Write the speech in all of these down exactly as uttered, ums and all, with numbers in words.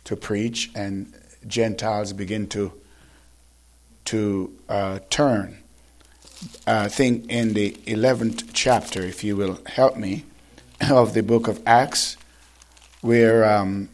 to preach, and Gentiles begin to to uh, turn. I think in the eleventh chapter, if you will help me, of the book of Acts, where um,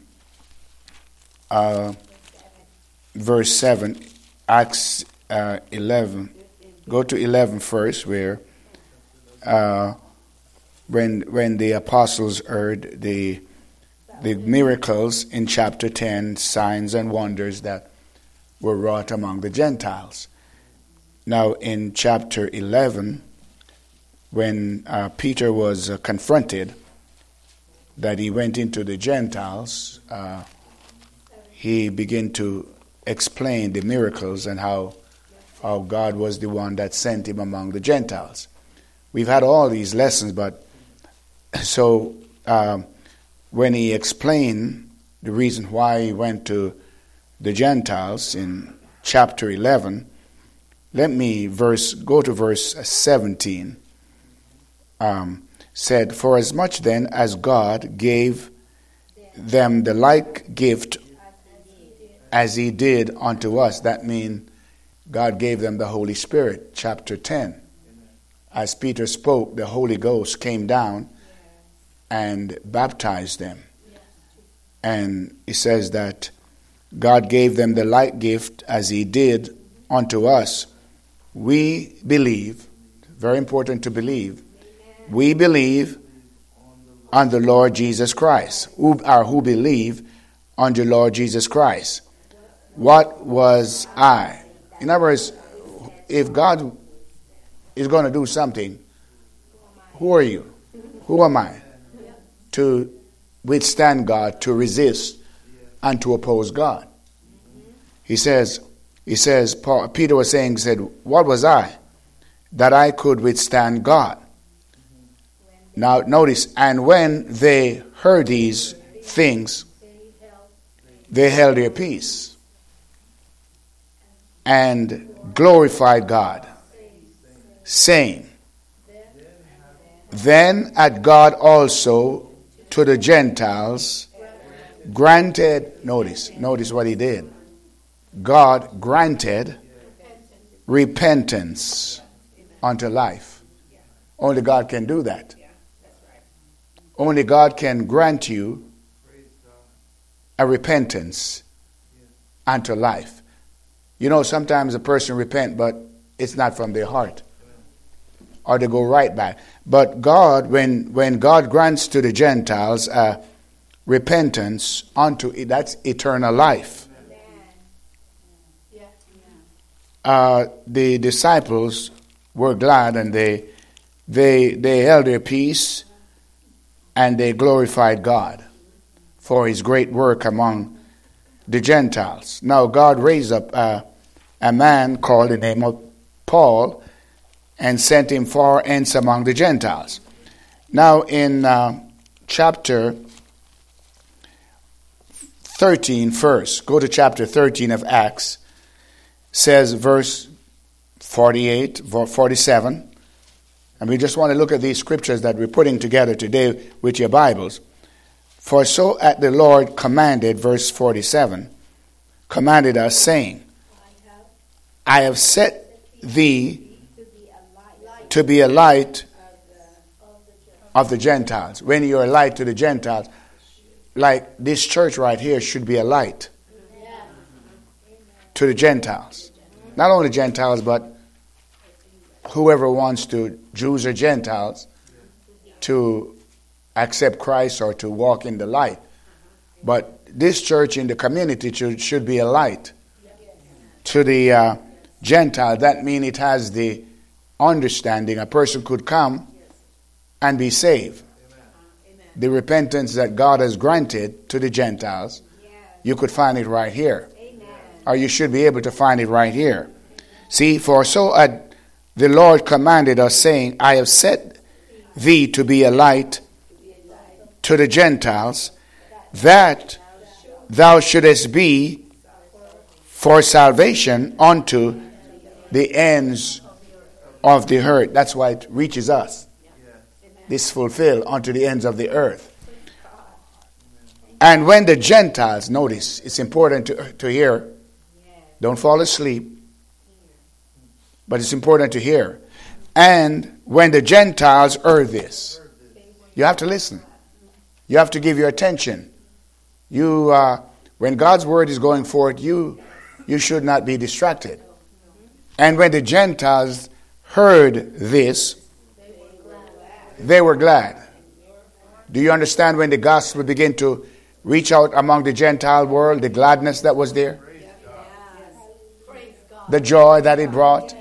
uh, verse seven, Acts uh, eleven, go to eleven first, where uh, when when the apostles heard the the miracles in chapter ten, signs and wonders that were wrought among the Gentiles. Now in chapter eleven, when uh, Peter was uh, confronted that he went into the Gentiles, uh, he began to explain the miracles and how how God was the one that sent him among the Gentiles. We've had all these lessons, but so um, when he explained the reason why he went to the Gentiles in chapter eleven, let me verse go to verse seventeen. Um, said, "For as much then as God gave them the like gift as he did unto us," that means God gave them the Holy Spirit, chapter ten. As Peter spoke, the Holy Ghost came down and baptized them. And he says that God gave them the like gift as he did unto us. We believe, very important to believe, we believe on the Lord Jesus Christ, who are who believe on the Lord Jesus Christ. What was I? In other words, if God is going to do something, who are you? Who am I? To withstand God, to resist, and to oppose God. He says, he says, Paul, Peter was saying, said, what was I that I could withstand God? Now notice, and when they heard these things, they held their peace and glorified God, saying, then had God also to the Gentiles granted, notice, notice what he did. God granted repentance unto life. Only God can do that. Only God can grant you a repentance unto life. You know, sometimes a person repent, but it's not from their heart. Or they go right back. But God, when, when God grants to the Gentiles uh, repentance unto, that's eternal life. Uh, the disciples were glad, and they they they held their peace, and they glorified God for his great work among the Gentiles. Now God raised up uh, a man called the name of Paul and sent him far hence among the Gentiles. Now in uh, chapter thirteen first, go to chapter thirteen of Acts, says verse forty-eight, forty-seven, and we just want to look at these scriptures that we're putting together today with your Bibles. For so at the Lord commanded, verse forty-seven, commanded us, saying, I have set thee to be a light of the Gentiles. When you're a light to the Gentiles, like this church right here should be a light to the Gentiles. Not only Gentiles, but whoever wants to, Jews or Gentiles, to accept Christ or to walk in the light. But this church in the community should, should be a light to the uh, Gentile. That means it has the understanding a person could come and be saved. The repentance that God has granted to the Gentiles, you could find it right here. Or you should be able to find it right here. See, for so had the Lord commanded us, saying, I have set thee to be a light to the Gentiles, that thou shouldest be for salvation unto the ends of the earth. That's why it reaches us. This fulfill unto the ends of the earth. And when the Gentiles, notice, it's important to, to hear. Don't fall asleep. But it's important to hear. And when the Gentiles heard this, you have to listen. You have to give your attention. You, uh, when God's word is going forth, you, you should not be distracted. And when the Gentiles heard this, they were glad. Do you understand when the gospel began to reach out among the Gentile world, the gladness that was there? The joy that it brought?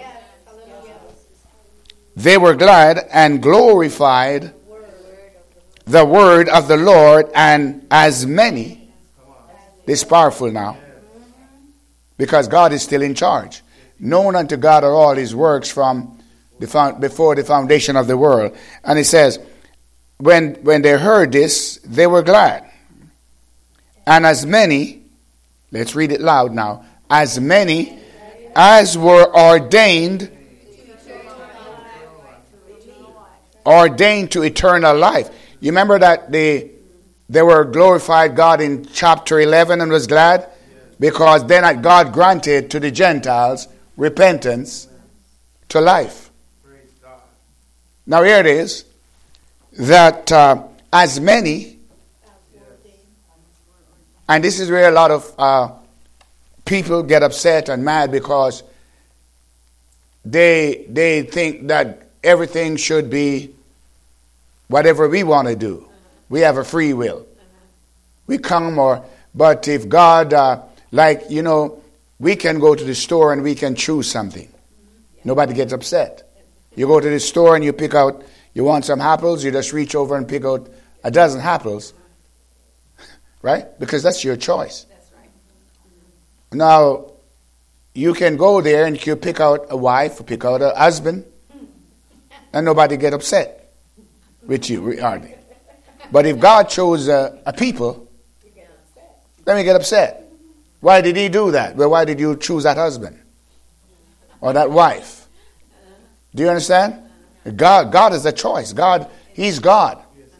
They were glad and glorified the word of the Lord, and as many, this is powerful now, because God is still in charge. Known unto God are all his works from the found, before the foundation of the world. And it says, when, when they heard this, they were glad. And as many, let's read it loud now, as many as were ordained, ordained to eternal life. You remember that they, they were glorified God in chapter eleven and was glad? Because then God granted to the Gentiles repentance to life. Now here it is, that uh, as many, and this is where a lot of uh, people get upset and mad, because they they think that everything should be whatever we want to do. We have a free will. We come, or but if God, uh, like, you know, we can go to the store and we can choose something. Nobody gets upset. You go to the store and you pick out, you want some apples, you just reach over and pick out a dozen apples. Right? Because that's your choice. That's right. Now, you can go there and you pick out a wife or pick out a husband, and nobody get upset with you, hardly. But if God chose a, a people, then we get upset. Why did he do that? Well, why did you choose that husband or that wife? Do you understand? God, God is a choice. God, he's God.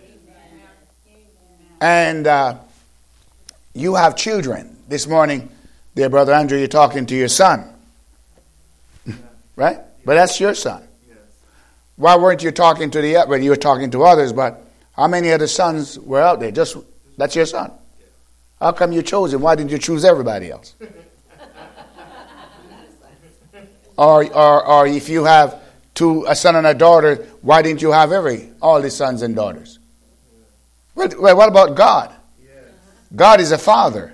And uh, you have children. This morning, dear Brother Andrew, you're talking to your son. Right? But that's your son. Why weren't you talking to the, well, you were talking to others, but how many other sons were out there? Just, that's your son. How come you chose him? Why didn't you choose everybody else? or, or, or if you have two, a son and a daughter, why didn't you have every, all the sons and daughters? Well, well what about God? God is a father.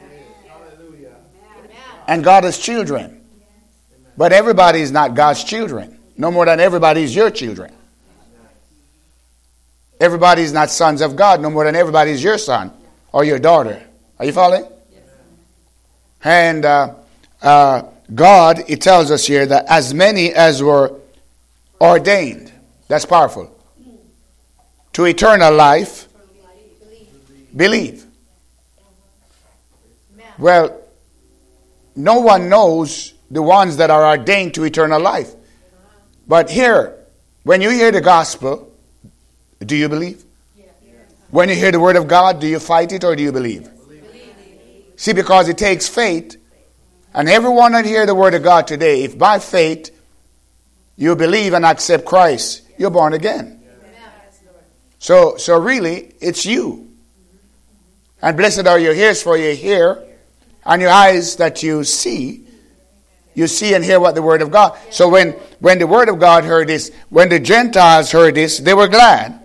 And God has children. But everybody is not God's children. No more than everybody is your children. Everybody is not sons of God. No more than everybody is your son or your daughter. Are you following? Yes. And uh, uh, God, it tells us here that as many as were ordained, that's powerful, to eternal life, believe. Well, no one knows the ones that are ordained to eternal life. But here, when you hear the gospel, do you believe? When you hear the word of God, do you fight it or do you believe? See, because it takes faith. And everyone that hear the word of God today, if by faith you believe and accept Christ, you're born again. So, so really, it's you. And blessed are your ears for you hear, and your eyes that you see. You see and hear what the word of God. So when, when the word of God heard this, when the Gentiles heard this, they were glad.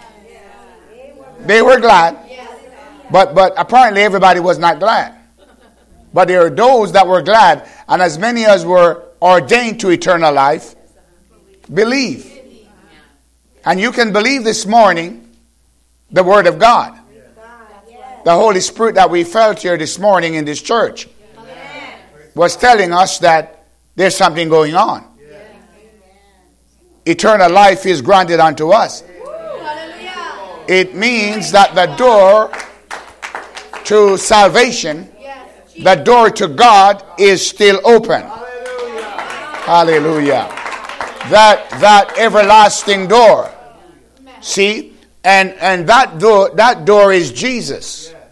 They were glad. But but apparently everybody was not glad. But there are those that were glad, and as many as were ordained to eternal life, believe. And you can believe this morning the word of God. The Holy Spirit that we felt here this morning in this church was telling us that there's something going on. Eternal life is granted unto us. It means that the door to salvation, the door to God is still open. Hallelujah. That that everlasting door. See? And and that door that door is Jesus.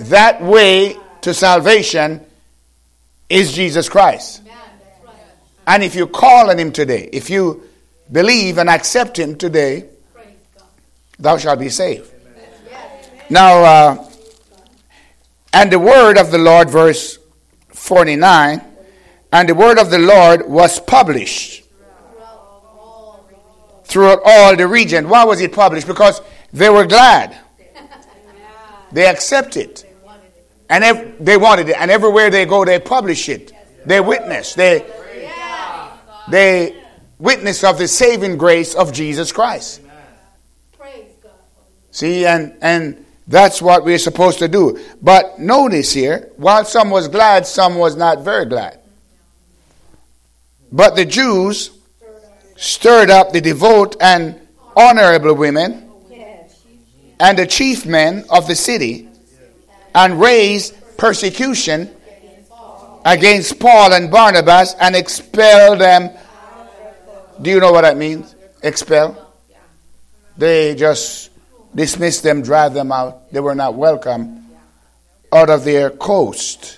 that way to salvation is Jesus Christ. And if you call on him today, if you believe and accept him today, thou shalt be saved. Now, uh, and the word of the Lord, verse forty-nine, and the word of the Lord was published throughout all the region. Why was it published? Because they were glad. They accepted it. And ev- they wanted it. And everywhere they go, they publish it. They witness. They, they witness of the saving grace of Jesus Christ. See, and, and that's what we're supposed to do. But notice here, while some was glad, some was not very glad. But the Jews stirred up the devout and honorable women and the chief men of the city and raised persecution against Paul and Barnabas and expelled them. Do you know what that means? Expel? They just dismissed them, drive them out. They were not welcome out of their coast.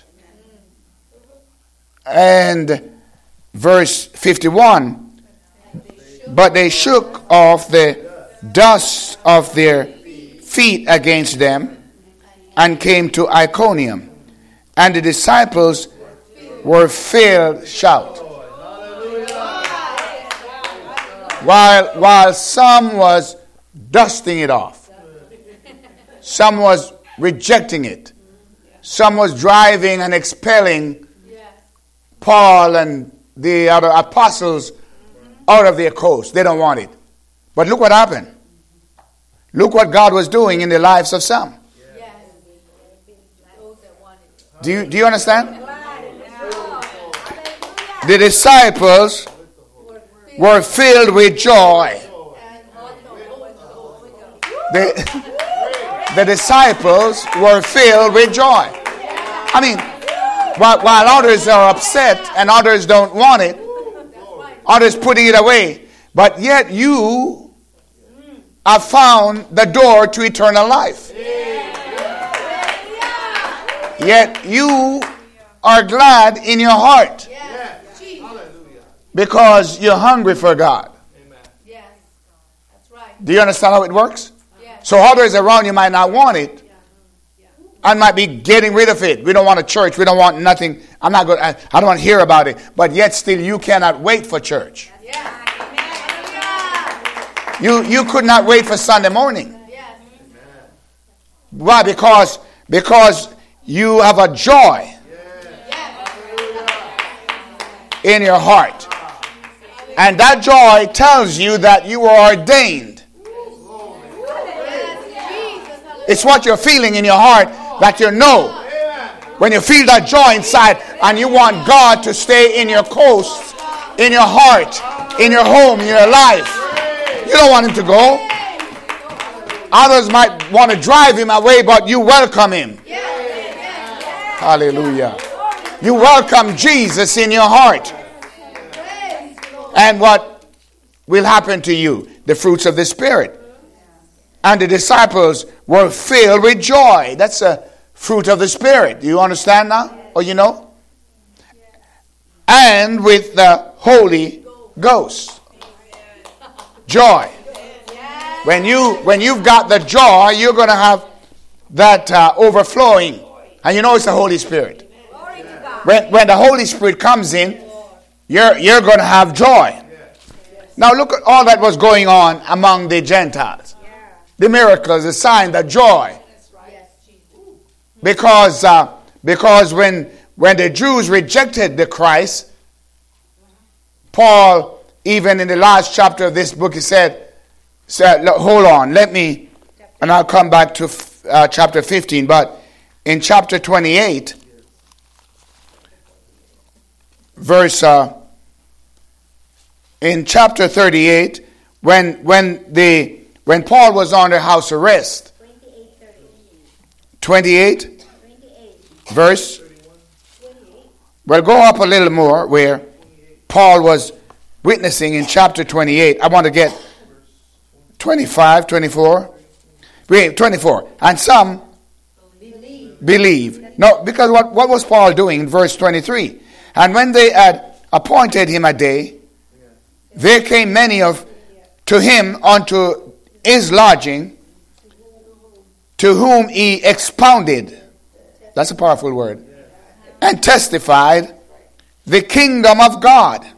And verse fifty-one, but they shook off the dust of their feet against them and came to Iconium. And the disciples were filled, shout. While, while some was dusting it off. Some was rejecting it. Some was driving and expelling Paul and the other apostles out of their coast. They don't want it. But look what happened. Look what God was doing in the lives of some. Do you, do you understand? The disciples were filled with joy. The, the disciples were filled with joy. I mean, while, while others are upset and others don't want it, others putting it away, but yet you have found the door to eternal life. Yet you are glad in your heart because you're hungry for God. Do you understand how it works? So others around you might not want it and might be getting rid of it. We don't want a church. We don't want nothing. I'm not going. I, I don't want to hear about it. But yet still you cannot wait for church. You you could not wait for Sunday morning. Why? Because because you have a joy in your heart. And that joy tells you that you are ordained. It's what you're feeling in your heart that you know. When you feel that joy inside and you want God to stay in your coast, in your heart, in your home, in your life. You don't want him to go. Others might want to drive him away, but you welcome him. Hallelujah. You welcome Jesus in your heart. And what will happen to you? The fruits of the Spirit. And the disciples were filled with joy. That's a fruit of the Spirit. Do you understand now? Or you know? And with the Holy Ghost. Joy. When you when you've got the joy, you're going to have that uh, overflowing. And you know it's the Holy Spirit. When when the Holy Spirit comes in, you're you're going to have joy. Now look at all that was going on among the Gentiles. The miracles, the sign, the joy. Because uh, because when when the Jews rejected the Christ, Paul, even in the last chapter of this book, he said, said hold on, let me, and I'll come back to uh, chapter fifteen, but in chapter twenty-eight, verse, uh, in chapter thirty-eight, when when the when Paul was under house arrest, twenty-eight, verse, well, go up a little more where Paul was witnessing in chapter twenty-eight. I want to get twenty-five, twenty-four. Wait, twenty-four. And some believe. No, because what, what was Paul doing in verse twenty-three? And when they had appointed him a day, there came many of to him unto his lodging, to whom he expounded, that's a powerful word, and testified the kingdom of God.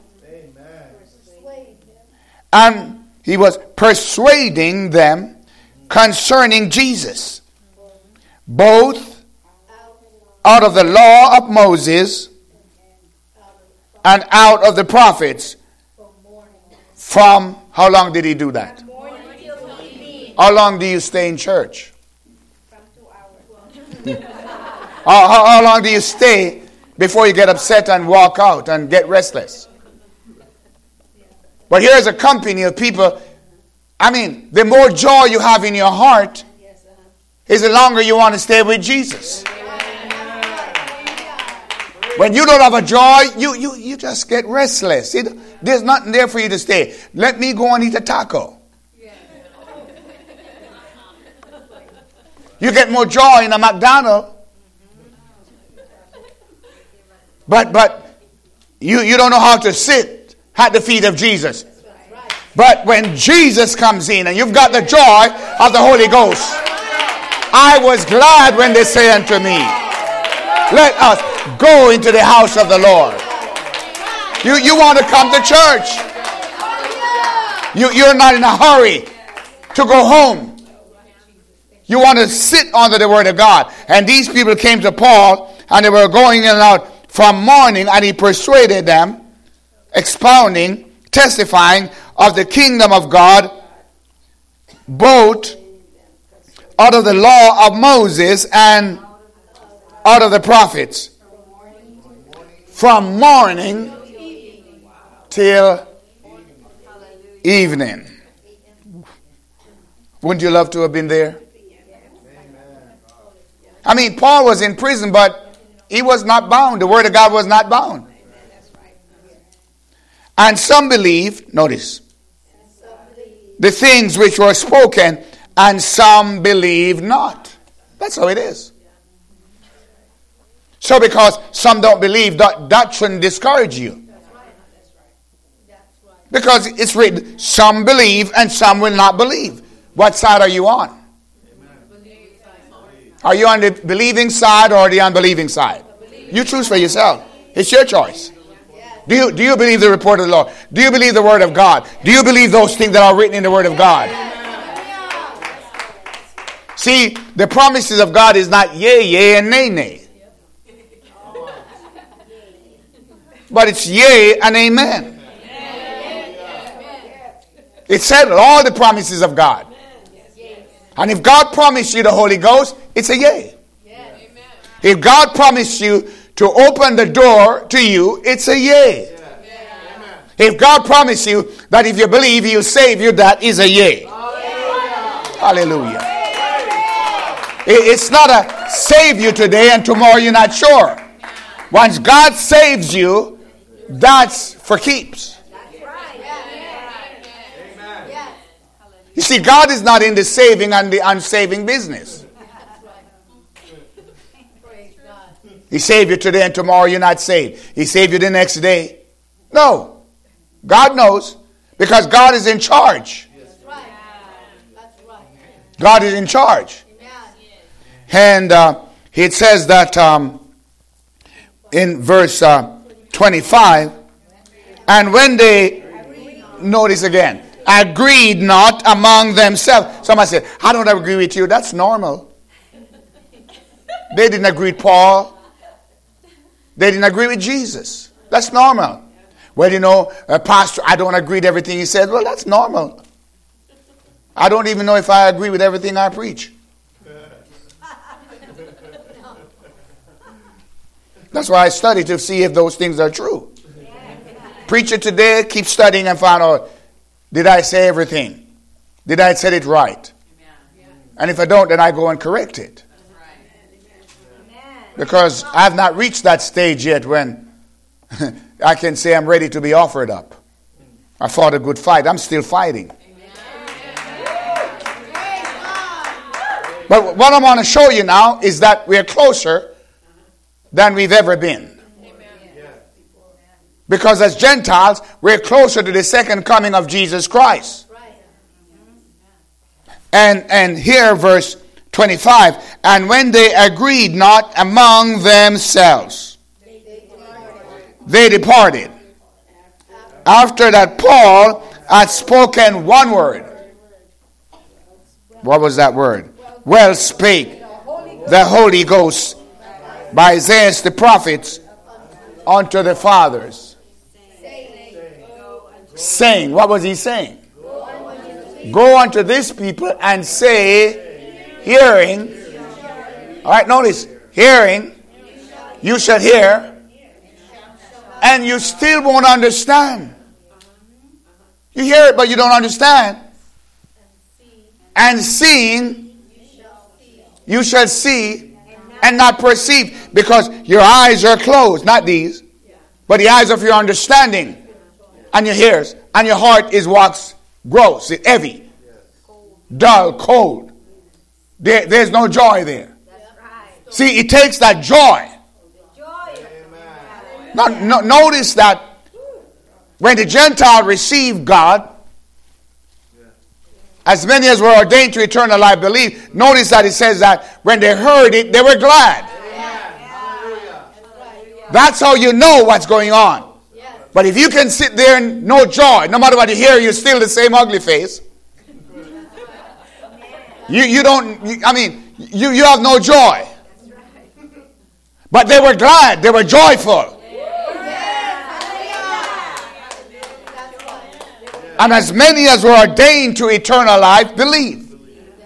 And he was persuading them concerning Jesus, both out of the law of Moses and out of the prophets. From, how long did he do that? How long do you stay in church? how, how, how long do you stay before you get upset and walk out and get restless? But here's a company of people. I mean, the more joy you have in your heart is the longer you want to stay with Jesus. When you don't have a joy, you, you, you just get restless. It, there's nothing there for you to stay. Let me go and eat a taco. You get more joy in a McDonald's. But but you, you don't know how to sit at the feet of Jesus. But when Jesus comes in and you've got the joy of the Holy Ghost, I was glad when they say unto me, let us go into the house of the Lord. You, you want to come to church. You, you're not in a hurry to go home. You want to sit under the word of God. And these people came to Paul and they were going in and out from morning, and he persuaded them, expounding, testifying of the kingdom of God, both out of the law of Moses and out of the prophets. From morning till evening. Wouldn't you love to have been there? I mean, Paul was in prison, but he was not bound. The word of God was not bound. And some believed, notice, the things which were spoken, and some believed not. That's how it is. So because some don't believe, that, that shouldn't discourage you. Because it's written, some believe and some will not believe. What side are you on? Are you on the believing side or the unbelieving side? You choose for yourself. It's your choice. Do you, do you believe the report of the Lord? Do you believe the word of God? Do you believe those things that are written in the word of God? See, the promises of God is not yea, yea, and nay, nay. But it's yea and amen. It said all the promises of God. And if God promised you the Holy Ghost, it's a yea. If God promised you to open the door to you, it's a yea. If God promised you that if you believe He'll save you, that is a yea. Hallelujah. It's not a save you today and tomorrow you're not sure. Once God saves you, that's for keeps. You see, God is not in the saving and the unsaving business. He saved you today and tomorrow you're not saved. He saved you the next day. No. God knows because God is in charge. God is in charge. And uh, it says that um, in verse uh, twenty-five, and when they, notice again, agreed not among themselves. Somebody said, I don't agree with you. That's normal. They didn't agree with Paul. They didn't agree with Jesus. That's normal. Well, you know, uh, Pastor, I don't agree with everything he said. Well, that's normal. I don't even know if I agree with everything I preach. That's why I study to see if those things are true. Preach it today, keep studying and find out, did I say everything? Did I say it right? And if I don't, then I go and correct it. Because I've not reached that stage yet when I can say I'm ready to be offered up. I fought a good fight. I'm still fighting. But what I want to show you now is that we're closer than we've ever been. Because as Gentiles, we're closer to the second coming of Jesus Christ. And, and here, verse twenty-five, and when they agreed not among themselves, they departed. After that Paul had spoken one word. What was that word? Well spake the Holy Ghost by Isaiah the prophet unto the fathers, saying, what was he saying? Go unto this people and say, hearing. All right, notice, hearing, you shall hear, and you still won't understand. You hear it, but you don't understand. And seeing, you shall see and not perceive, because your eyes are closed, not these, but the eyes of your understanding and your ears, and your heart is wax gross, it's heavy, dull, cold. There, there's no joy there. See, it takes that joy. Now, no, notice that when the Gentile received God, as many as were ordained to eternal life believe. Notice that it says that when they heard it, they were glad. That's how you know what's going on. But if you can sit there and no joy, no matter what you hear, you're still the same ugly face. You you don't, you, I mean, you, you have no joy. But they were glad, they were joyful. And as many as were ordained to eternal life believe.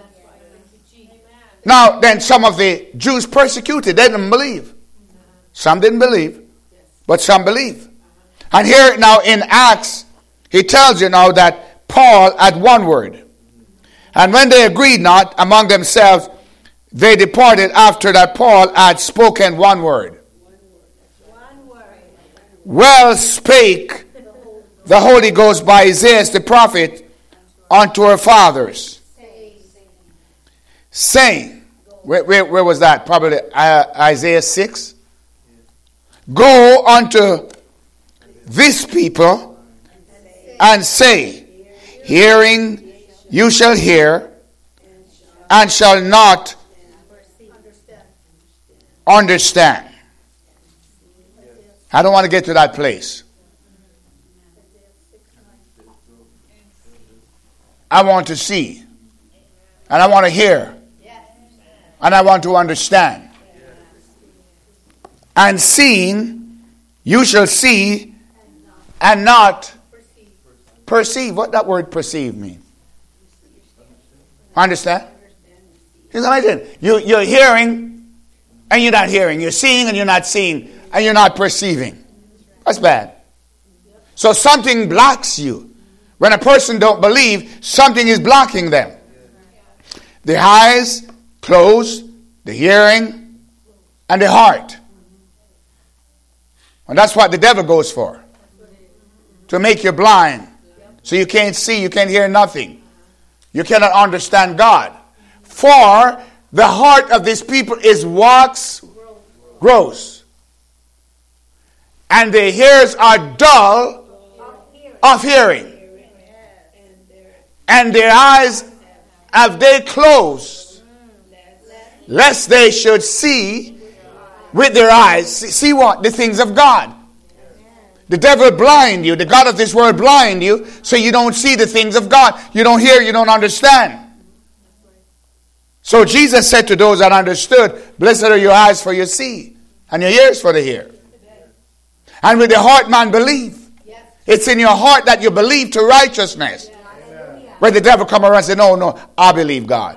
Now, then some of the Jews persecuted. They didn't believe. Some didn't believe, but some believe. And here now in Acts, he tells you now that Paul had one word. And when they agreed not among themselves, they departed after that Paul had spoken one word. Well spake the Holy Ghost by Isaiah the prophet unto our fathers, saying, where, where, where was that? Probably uh, Isaiah six. Go unto this people and say, hearing you shall hear and shall not understand. I don't want to get to that place. I want to see, and I want to hear, and I want to understand. And seeing, you shall see, and not perceive. What that word perceive mean? Understand? Here's what I did. You, you're hearing, and you're not hearing. You're seeing, and you're not seeing, and you're not perceiving. That's bad. So something blocks you. When a person don't believe, something is blocking them. The eyes closed, the hearing, and the heart. And that's what the devil goes for. To make you blind. So you can't see, you can't hear nothing. You cannot understand God. For the heart of these people is wax gross. And their ears are dull of hearing. And their eyes have they closed, lest they should see with their eyes. See, see what? The things of God. The devil blind you. The God of this world blind you, so you don't see the things of God. You don't hear, you don't understand. So Jesus said to those that understood, blessed are your eyes for your see, and your ears for the hear. And with the heart man believe. It's in your heart that you believe to righteousness. When the devil come around and say, no, no, I believe God.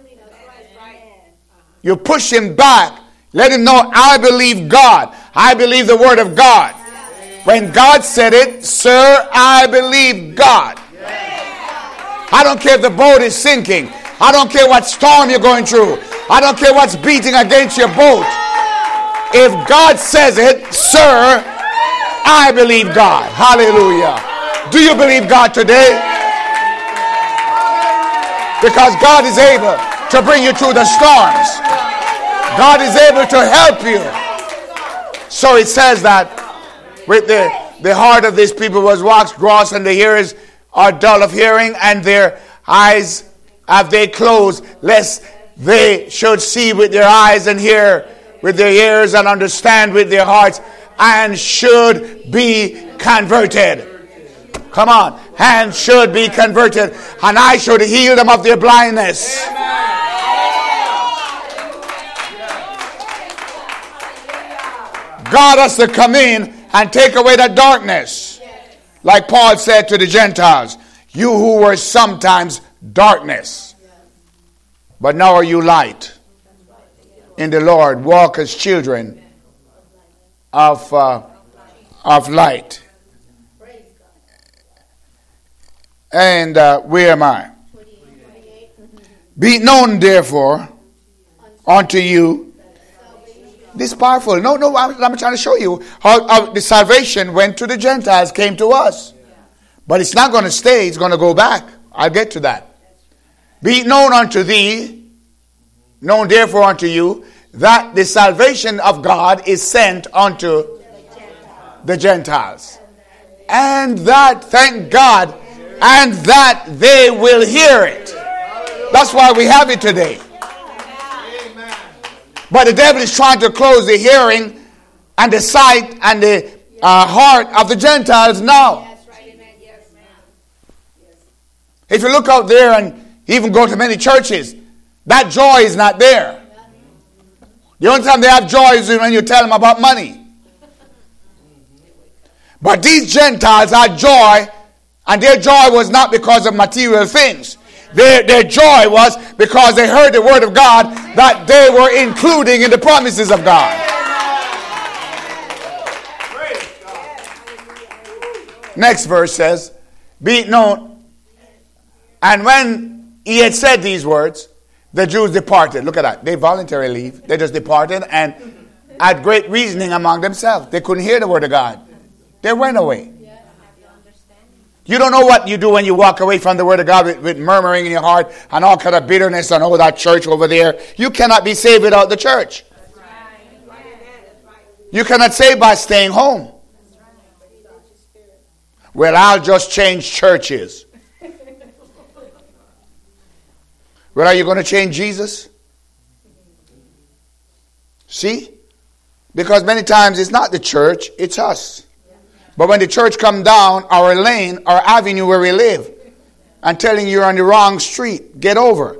You push him back. Let him know, I believe God. I believe the word of God. When God said it, sir, I believe God. I don't care if the boat is sinking. I don't care what storm you're going through. I don't care what's beating against your boat. If God says it, sir, I believe God. Hallelujah. Do you believe God today? Because God is able. to bring you through the storms. God is able to help you. So it says that with the, the heart of these people was waxed gross, and the ears are dull of hearing, and their eyes have they closed, lest they should see with their eyes and hear with their ears and understand with their hearts, and should be converted. Come on. And should be converted, and I should heal them of their blindness. God has to come in and take away that darkness. Like Paul said to the Gentiles, you who were sometimes darkness, but now are you light in the Lord. Walk as children of, uh, of light. And uh, where am I? Be known therefore unto you. This is powerful. No, no, I'm, I'm trying to show you how, how the salvation went to the Gentiles, came to us. But it's not going to stay, it's going to go back. I'll get to that. Be known unto thee, known therefore unto you, that the salvation of God is sent unto the Gentiles. And that, thank God, and that they will hear it. That's why we have it today. But the devil is trying to close the hearing and the sight and the uh, heart of the Gentiles now. If you look out there and even go to many churches, that joy is not there. The only time they have joy is when you tell them about money. But these Gentiles had joy, and their joy was not because of material things. Their, their joy was because they heard the word of God that they were including in the promises of God. Next verse says, be it known. And when he had said these words, the Jews departed. Look at that. They voluntarily leave. They just departed and had great reasoning among themselves. They couldn't hear the word of God. They went away. You don't know what you do when you walk away from the word of God with, with murmuring in your heart and all kind of bitterness and oh, that church over there. You cannot be saved without the church. You cannot save by staying home. Well, I'll just change churches. Well, are you going to change Jesus? See? Because many times it's not the church, it's us. But when the church come down our lane, our avenue where we live, and telling you you're on the wrong street, get over.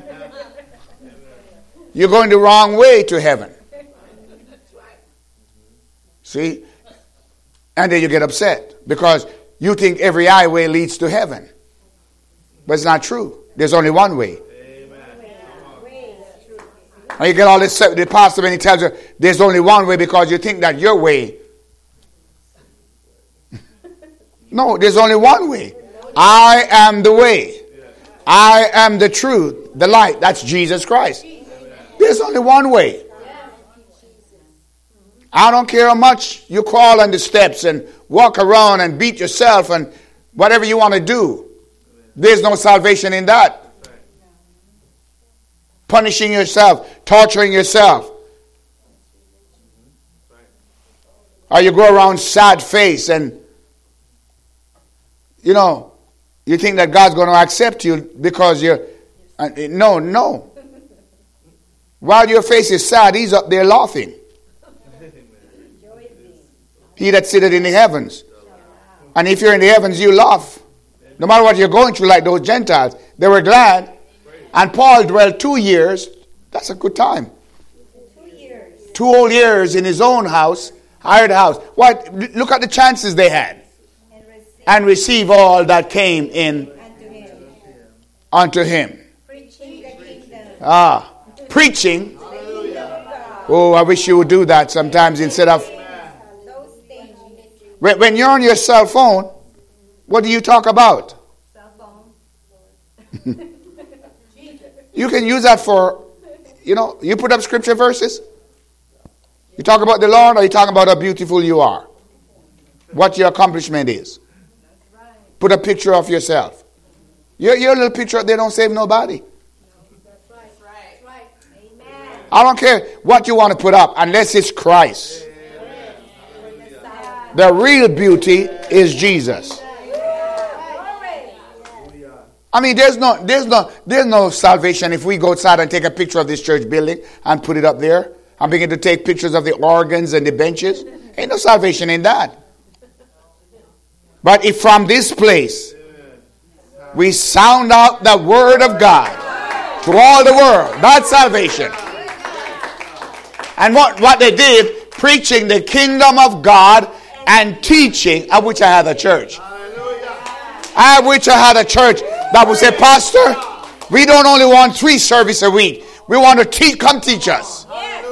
You're going the wrong way to heaven. See? And then you get upset because you think every highway leads to heaven. But it's not true. There's only one way. And you get all this, the pastor when he tells you there's only one way because you think that your way. No, there's only one way. I am the way. I am the truth, the light. That's Jesus Christ. There's only one way. I don't care how much you crawl on the steps and walk around and beat yourself and whatever you want to do. There's no salvation in that. Punishing yourself, torturing yourself. Or you go around sad face and you know, you think that God's going to accept you because you're... Uh, no, no. While your face is sad, he's up there laughing. He that sitteth in the heavens. And if you're in the heavens, you laugh. No matter what you're going through, like those Gentiles. They were glad. And Paul dwelled two years. That's a good time. Two years. Two whole years in his own house. Hired house. What? Look at the chances they had. And receive all that came in unto him. Unto him. Preaching the kingdom. Ah, preaching. Oh, I wish you would do that sometimes instead of... When, when you're on your cell phone, what do you talk about? Cell phone. You can use that for, you know, you put up scripture verses. You talk about the Lord or you talk about how beautiful you are. What your accomplishment is. Put a picture of yourself. Your, your little picture, they don't save nobody. I don't care what you want to put up unless it's Christ. The real beauty is Jesus. I mean, there's no, there's no, there's no salvation if we go outside and take a picture of this church building and put it up there and begin to take pictures of the organs and the benches. Ain't no salvation in that. But if from this place we sound out the word of God to all the world, that's salvation. And what, what they did, preaching the kingdom of God and teaching, I wish I had a church. I wish I had a church that would say, Pastor, we don't only want three services a week. We want to teach, come teach us.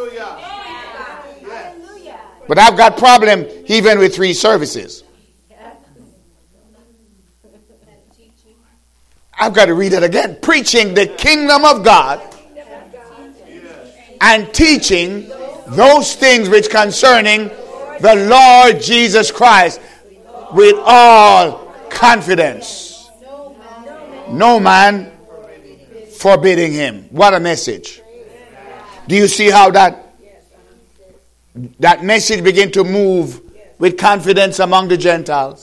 But I've got problem even with three services. I've got to read it again. Preaching the kingdom of God and teaching those things which concerning the Lord Jesus Christ with all confidence. No man forbidding him. What a message. Do you see how that that message began to move with confidence among the Gentiles?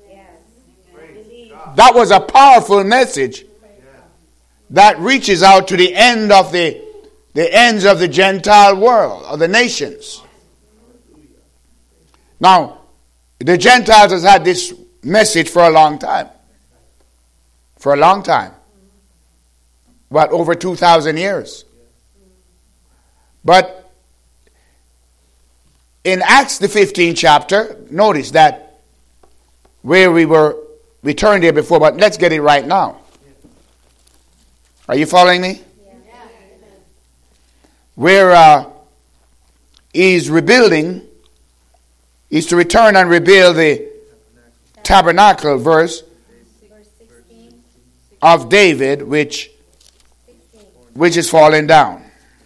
That was a powerful message that reaches out to the end of the the ends of the Gentile world, of the nations. Now, the Gentiles has had this message for a long time. For a long time. What, over two thousand years. But in Acts the fifteenth chapter, notice that where we were, we turned there before, but let's get it right now. Are you following me? Where uh, he's rebuilding, he's to return and rebuild the tabernacle, verse of David, which which is falling down.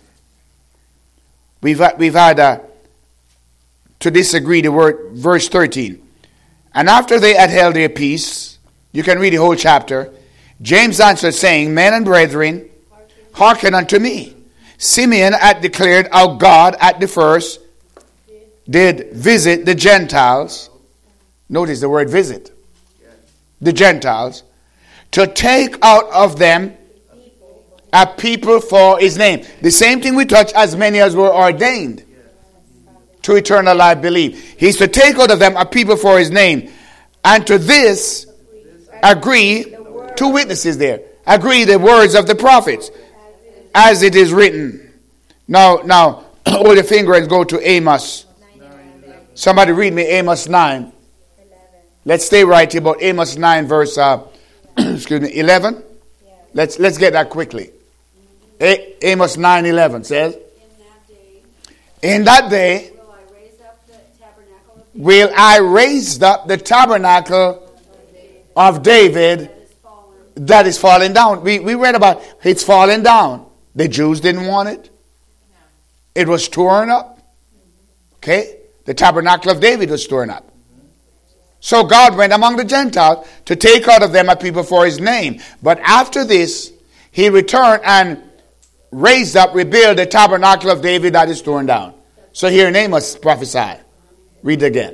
We've had, we've had uh, to disagree the word, verse thirteen. And after they had held their peace, you can read the whole chapter. James answered, saying, Men and brethren, hearken unto me. Simeon had declared how God at the first did visit the Gentiles. Notice the word visit. The Gentiles. To take out of them a people for his name. The same thing we touch, as many as were ordained to eternal life believe. He's to take out of them a people for his name. And to this agree, two witnesses there, agree the words of the prophets, as it is written. Now, now, hold your finger and go to Amos. Somebody read me Amos nine. Let's stay right here about Amos nine verse, uh, excuse me, eleven. Let's let's get that quickly. A- Amos nine eleven says, in that day, will I raise up the tabernacle of David that is falling down. We we read about it's falling down. The Jews didn't want it. It was torn up. Okay? The tabernacle of David was torn up. So God went among the Gentiles to take out of them a people for his name. But after this, he returned and raised up, rebuilt the tabernacle of David that is torn down. So here in Amos prophesy. Read it again.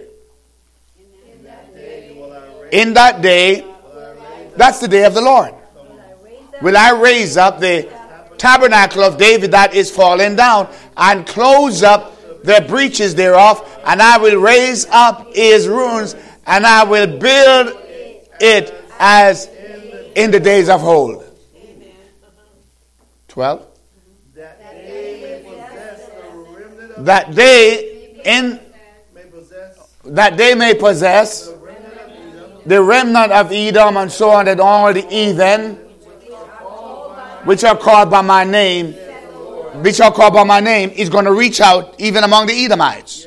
In that day, that's the day of the Lord. Will I raise up the tabernacle of David that is fallen down and close up the breaches thereof, and I will raise up his ruins, and I will build it as in the days of old. Twelve. That they in that they may possess the remnant of Edom, and so on, and all the heathen which are called by my name, which are called by my name, is going to reach out even among the Edomites.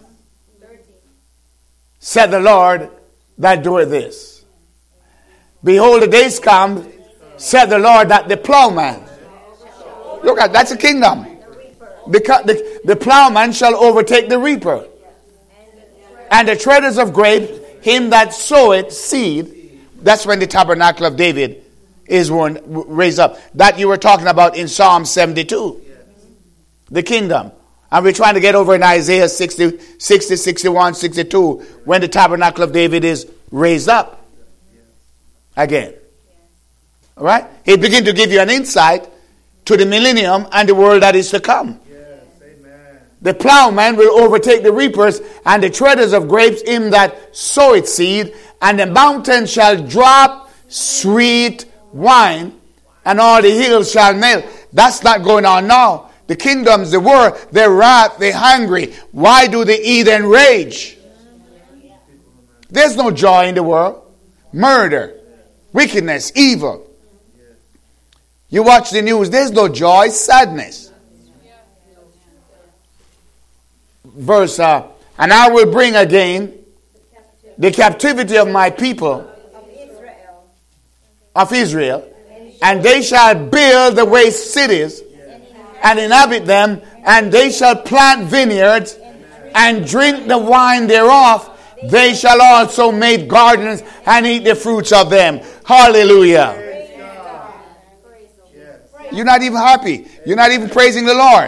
Said the Lord that doeth this. Behold, the days come, said the Lord, that the plowman, look at, that's a kingdom. The, the, the plowman shall overtake the reaper, and the treaders of grapes, him that soweth seed. That's when the tabernacle of David is one raised up. That you were talking about in Psalm seventy-two. The kingdom. And we're trying to get over in Isaiah sixty, sixty, sixty-one, sixty-two, when the tabernacle of David is raised up again. All right? He begins to give you an insight to the millennium and the world that is to come. Yes, amen. The plowman will overtake the reapers, and the treaders of grapes him that soweth seed, and the mountains shall drop sweet wine, and all the hills shall melt. That's not going on now. The kingdoms, the world, they're wrath, they're hungry. Why do they eat and rage? There's no joy in the world. Murder, wickedness, evil. You watch the news, there's no joy, sadness. Verse, uh, and I will bring again the captivity of my people, of Israel, and they shall build the waste cities and inhabit them, and they shall plant vineyards and drink the wine thereof. They shall also make gardens and eat the fruits of them. Hallelujah. You're not even happy. You're not even praising the Lord.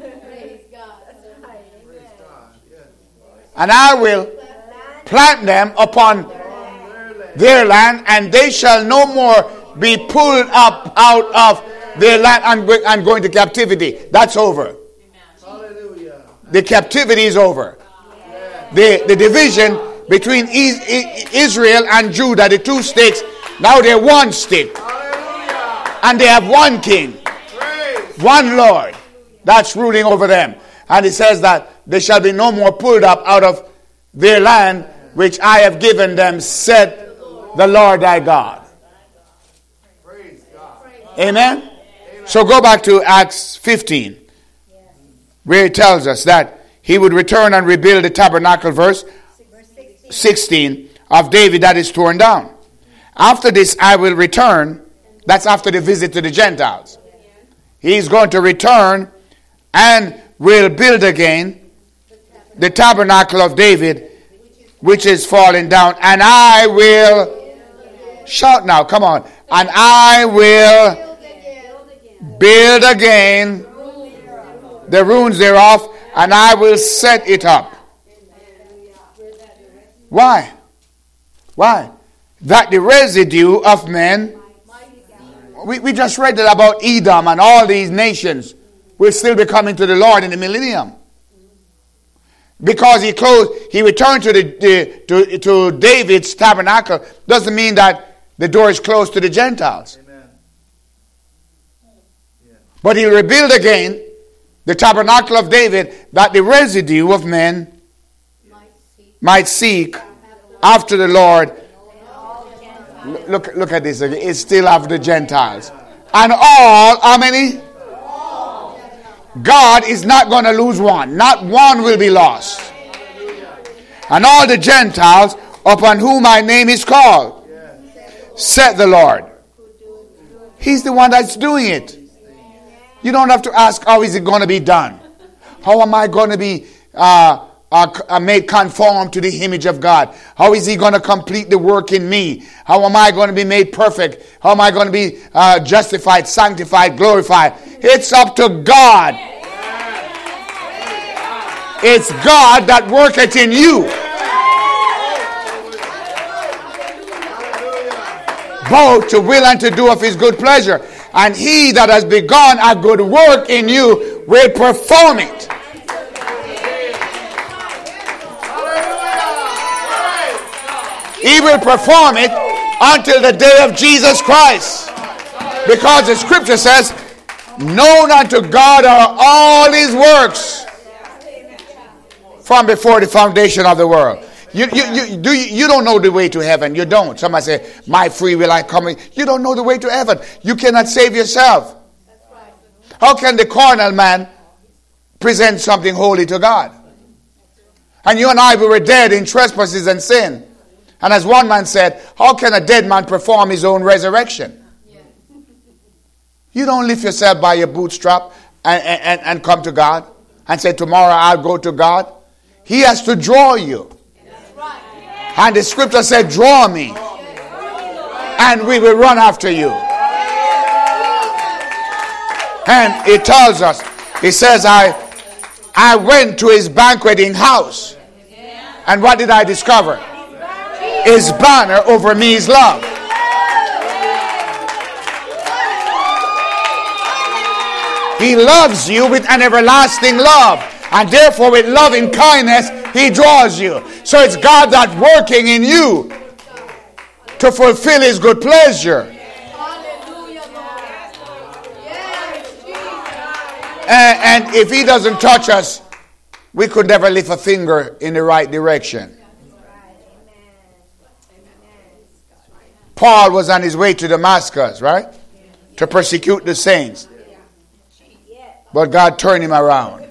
And I will plant them upon their land, and they shall no more be pulled up out of their land and, and going to captivity. That's over. Hallelujah. The captivity is over. The, the division between Israel and Judah, the two sticks, now they're one stick. And they have one king, one Lord that's ruling over them. And it says that they shall be no more pulled up out of their land, which I have given them, said the Lord thy God. Amen? So go back to Acts fifteen, where it tells us that he would return and rebuild the tabernacle, verse sixteen, of David that is torn down. After this I will return. That's after the visit to the Gentiles. He's going to return and will build again the tabernacle of David, which is fallen down. And I will, shout now, come on. And I will build again the ruins thereof, and I will set it up. Why? Why? That the residue of men, we, we just read that about Edom and all these nations will still be coming to the Lord in the millennium. Because he closed, he returned to the, the to, to David's tabernacle doesn't mean that the door is closed to the Gentiles. Amen. Yeah. But he'll rebuild again the tabernacle of David, that the residue of men might seek after the Lord. Look, look at this. It's still after the Gentiles. And all, how many? God is not going to lose one. Not one will be lost. And all the Gentiles upon whom my name is called, said the Lord. He's the one that's doing it. You don't have to ask, how is it going to be done? How am I going to be uh, uh, made conform to the image of God? How is he going to complete the work in me? How am I going to be made perfect? How am I going to be uh, justified, sanctified, glorified? It's up to God. It's God that worketh in you, both to will and to do of his good pleasure. And he that has begun a good work in you will perform it. He will perform it until the day of Jesus Christ. Because the scripture says, known unto God are all his works from before the foundation of the world. You, you, you, do, you don't know the way to heaven. You don't. Somebody say, my free will I come in. You don't know the way to heaven. You cannot save yourself. How can the carnal man present something holy to God? And you and I, we were dead in trespasses and sin. And as one man said, how can a dead man perform his own resurrection? You don't lift yourself by your bootstrap and, and, and come to God and say, tomorrow I'll go to God. He has to draw you. And the scripture said, draw me, and we will run after you. And it tells us He says, I, I went to his banqueting house. And what did I discover? His banner over me is love. He loves you with an everlasting love. And therefore with loving kindness, he draws you. So it's God that's working in you to fulfill his good pleasure. And, and if he doesn't touch us, we could never lift a finger in the right direction. Paul was on his way to Damascus, right? To persecute the saints. But God turned him around.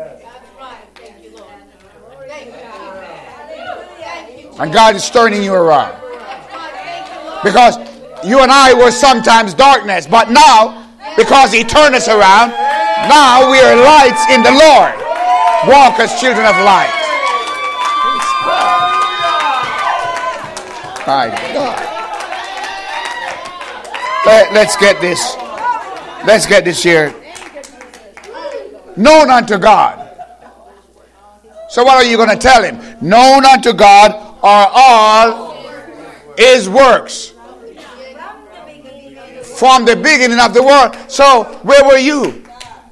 And God is turning you around. Because you and I were sometimes darkness. But now, because he turned us around, now we are lights in the Lord. Walk as children of light. My God. Let, let's get this. Let's get this here. Known unto God. So what are you going to tell him? Known unto God are all his works. From the beginning of the world. So where were you?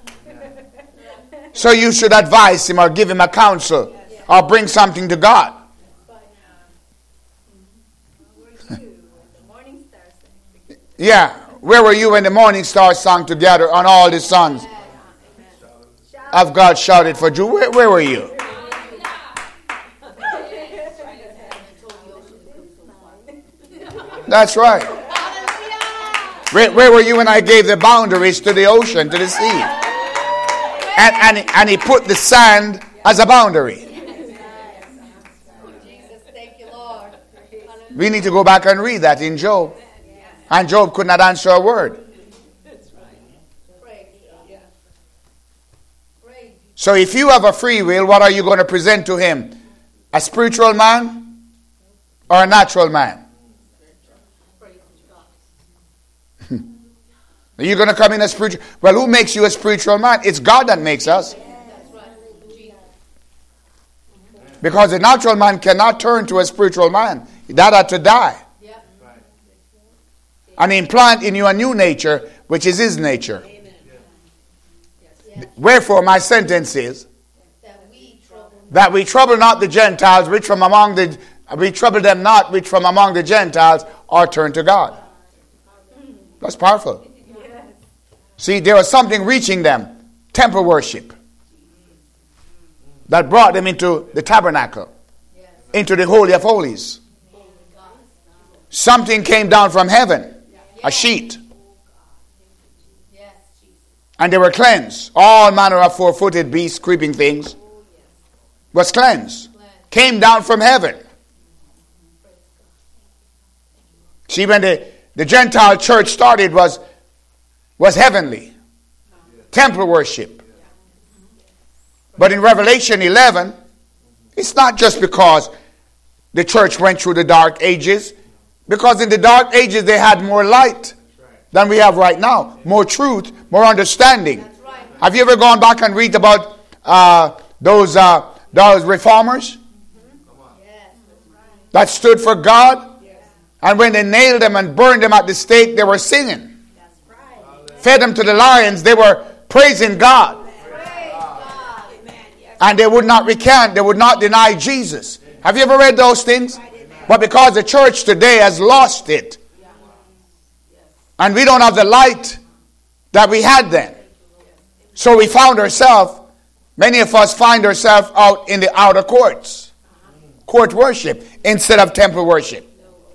So you should advise him or give him a counsel or bring something to God. Yeah. Where were you when the morning stars sang together on all the sons of God shouted for you? Where, where were you? That's right. Where, where were you when I gave the boundaries to the ocean, to the sea? And, and, and he put the sand as a boundary. We need to go back and read that in Job. And Job could not answer a word. So if you have a free will, what are you going to present to him? A spiritual man or a natural man? Are you going to come in a spiritual? Well, who makes you a spiritual man? It's God that makes us. Because a natural man cannot turn to a spiritual man. That had to die. And implant in you a new nature, which is his nature. Wherefore my sentence is that we trouble not the Gentiles, which from among the we trouble them not, which from among the Gentiles are turned to God. That's powerful. See, there was something reaching them, temple worship, that brought them into the tabernacle, into the Holy of Holies. Something came down from heaven, a sheet. And they were cleansed. All manner of four-footed beasts, creeping things, was cleansed. Came down from heaven. See, when the, the Gentile church started, was, was heavenly. Temple worship. But in Revelation eleven, it's not just because the church went through the dark ages. Because in the dark ages, they had more light than we have right now. More truth, more understanding. Right. Have you ever gone back and read about uh, those uh, those reformers mm-hmm. yes, right. that stood for God? Yes. And when they nailed them and burned them at the stake, they were singing. That's right. Fed them to the lions, they were praising God. Praise God. And they would not recant, they would not deny Jesus. Have you ever read those things? But because the church today has lost it, and we don't have the light that we had then. So we found ourselves, many of us find ourselves out in the outer courts. Court worship instead of temple worship.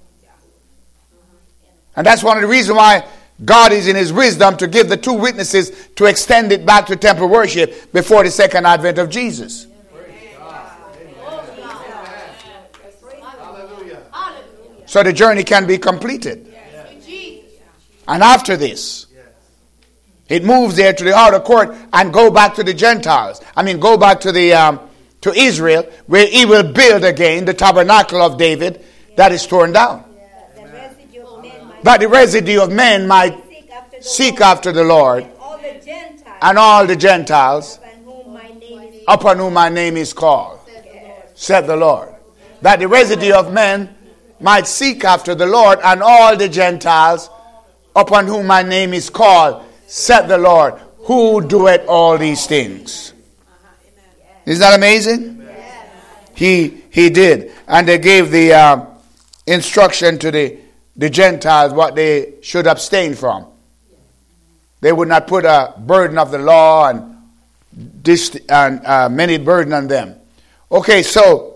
And that's one of the reasons why God is in his wisdom to give the two witnesses to extend it back to temple worship before the second advent of Jesus. So the journey can be completed. And after this, it moves there to the outer court and go back to the Gentiles. I mean, go back to the um, to Israel, where he will build again the tabernacle of David that is torn down. That the residue of men might seek after the Lord. and all the Gentiles upon whom my name is upon whom my name is called, said the Lord. That the residue of men might seek after the Lord, and all the Gentiles upon whom my name is called, said the Lord, who doeth all these things. Isn't that amazing? He he did. And they gave the uh, instruction to the, the Gentiles what they should abstain from. They would not put a burden of the law and, dis- and uh, many burden on them. Okay, so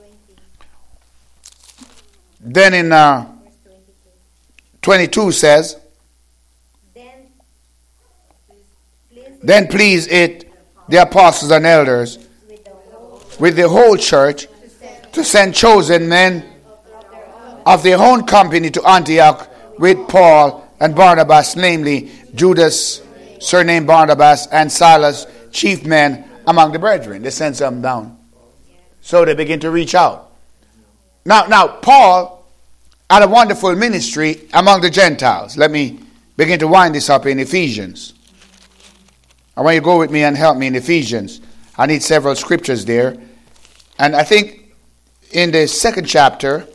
then in uh, twenty-two says, then please then please it the apostles and elders with the whole with the whole church to send chosen men of their own company to Antioch with Paul and Barnabas, namely Judas, surnamed Barnabas, and Silas, chief men among the brethren. They sent some down. So they begin to reach out. Now, now Paul had a wonderful ministry among the Gentiles. Let me begin to wind this up in Ephesians. I want you to go with me and help me in Ephesians. I need several scriptures there. And I think in the second chapter,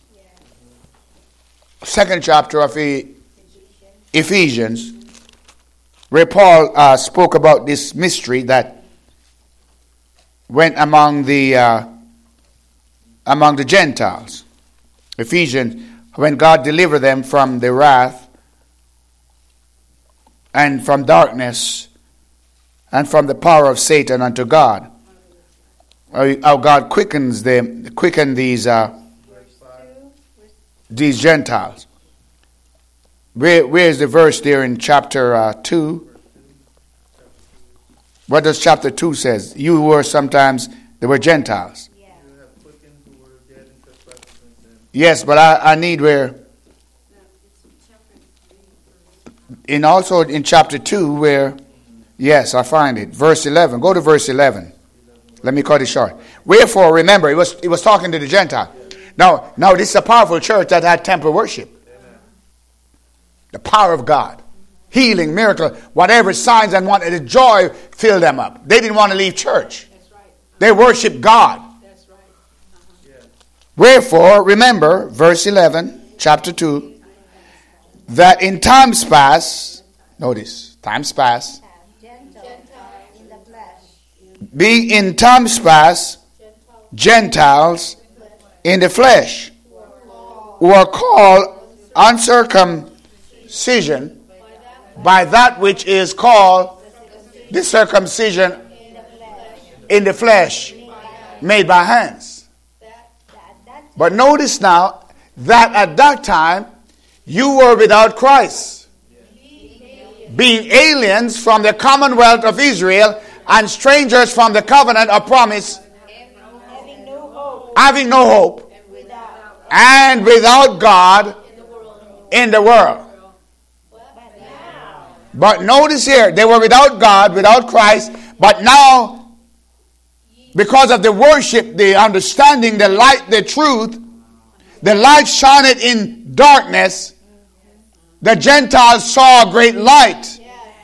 second chapter of e- Ephesians, where Paul uh, spoke about this mystery that went among the uh, among the Gentiles. Ephesians, when God delivered them from the wrath and from darkness and from the power of Satan unto God. How God quickens them, quicken these uh, these Gentiles. Where where is the verse there in chapter uh, two? What does chapter two says? You were sometimes they were Gentiles. You have quickened who were dead in trespasses and sins. Yes, but I, I need where in also in chapter two where yes, I find it. Verse eleven. Go to verse eleven. Let me cut it short. Wherefore, remember, he was he was talking to the Gentile. Now, now this is a powerful church that had temple worship. Amen. The power of God. Healing, miracle, whatever signs and wonders. The joy filled them up. They didn't want to leave church. That's right. They worshiped God. That's right. Uh-huh. Yes. Wherefore, remember, verse eleven, chapter two, that in times past, notice, times past, Gentiles in the flesh, being in times past Gentiles in the flesh, who are called uncircumcision by that which is called the circumcision in the flesh made by hands. But notice now that at that time you were without Christ, being aliens from the commonwealth of Israel and strangers from the covenant of promise, having no hope, having no hope, without, and without God in the world. but now, But notice here, they were without God, without Christ, but now, because of the worship, the understanding, the light, the truth, the light shined in darkness, the Gentiles saw a great light.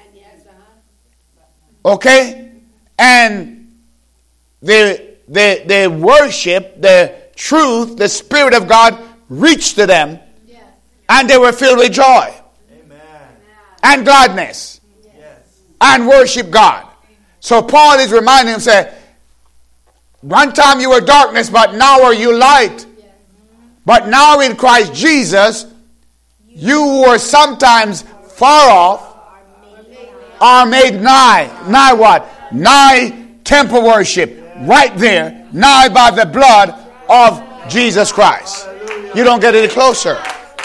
Okay? And the, the, the worship, the truth, the Spirit of God reached to them, and they were filled with joy Amen. and gladness Yes. and worship God. So Paul is reminding them, say, one time you were darkness, but now are you light. But now in Christ Jesus, you who were sometimes far off are made nigh. Nigh what? Nigh temple worship. Right there. Nigh by the blood of Jesus Christ. You don't get any closer.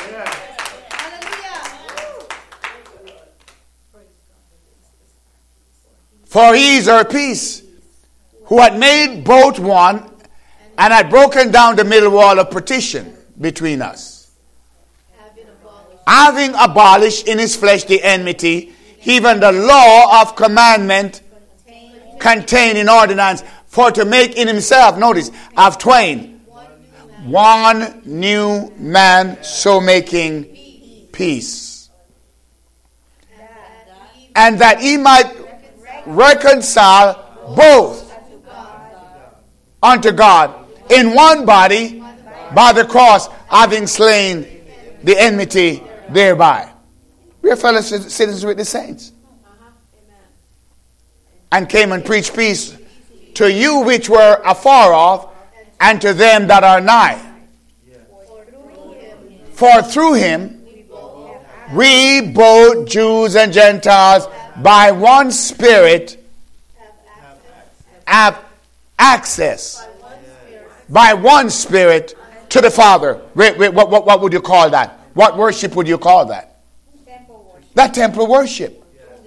For he is our peace, who had made both one and had broken down the middle wall of partition between us, having abolished in his flesh the enmity, even the law of commandment contained in ordinance, for to make in himself, notice, of twain, one new man, so making peace. And that he might reconcile both unto God in one body by the cross, having slain the enmity thereby. We are fellow citizens with the saints. And came and preached peace to you which were afar off, and to them that are nigh. For through him we both Jews and Gentiles by one Spirit have access by one Spirit to the Father. Wait, wait, what, what, what would you call that? What worship would you call that? That temple worship.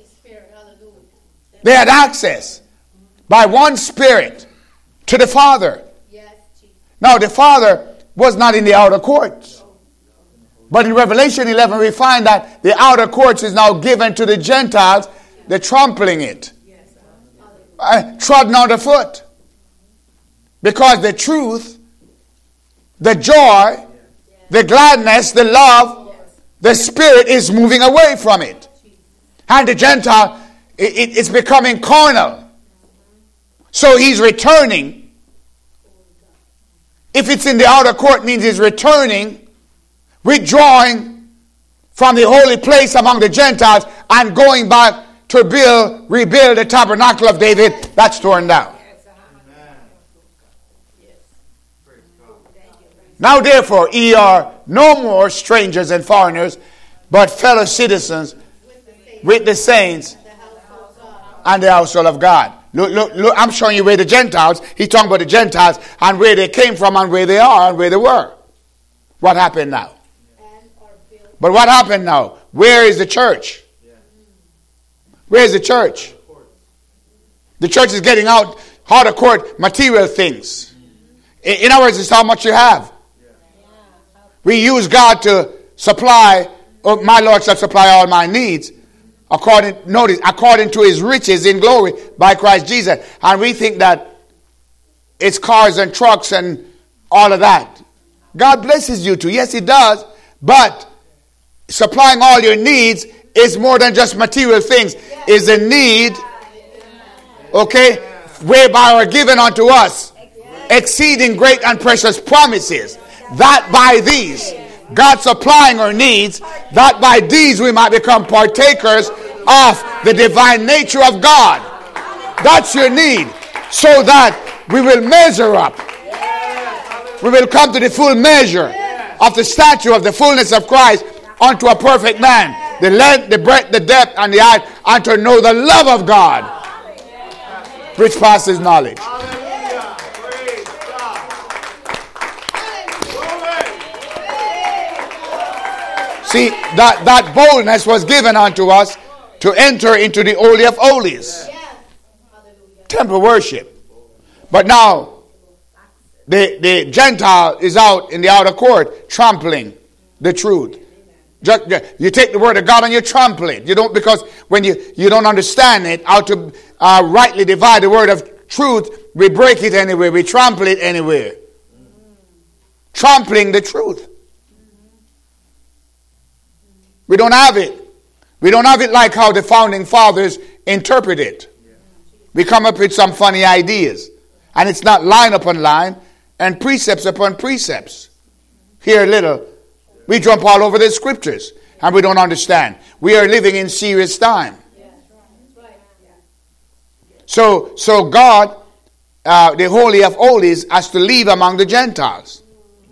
They had access by one Spirit to the Father. Now the Father was not in the outer courts. But in Revelation eleven we find that the outer courts is now given to the Gentiles. They're trampling it. Uh, trodden underfoot. Because the truth, the joy, the gladness, the love, the Spirit is moving away from it. And the Gentile, it, it, it's becoming carnal. So he's returning. If it's in the outer court, means he's returning, withdrawing from the holy place among the Gentiles and going back to build, rebuild the tabernacle of David that's torn down. Now therefore, ye are no more strangers and foreigners, but fellow citizens with the saints and the household of God. Look, look, look, I'm showing you where the Gentiles, he's talking about the Gentiles and where they came from and where they are and where they were. What happened now? But what happened now? Where is the church? Where is the church? The church is getting out out of court material things. In, in other words, it's how much you have. We use God to supply, oh, my Lord shall supply all my needs. According, notice, according to his riches in glory by Christ Jesus. And we think that it's cars and trucks and all of that. God blesses you too. Yes, he does. But supplying all your needs is more than just material things. Is a need, okay, whereby are given unto us exceeding great and precious promises. That by these, God supplying our needs, that by these we might become partakers of the divine nature of God. That's your need. So that we will measure up. We will come to the full measure of the stature of the fullness of Christ unto a perfect man. The length, the breadth, the depth, and the height, and to know the love of God, which passes knowledge. See, that, that boldness was given unto us to enter into the Holy of Holies. Temple worship. But now, the, the Gentile is out in the outer court trampling the truth. Just, you take the word of God and you trample it. You don't, because when you, you don't understand it, how to uh, rightly divide the word of truth, we break it anywhere. We trample it anywhere. Trampling the truth. We don't have it. We don't have it like how the founding fathers interpret it. We come up with some funny ideas. And it's not line upon line and precepts upon precepts. Here a little. We jump all over the scriptures and we don't understand. We are living in serious time. So, so God, uh, the Holy of Holies, has to leave among the Gentiles.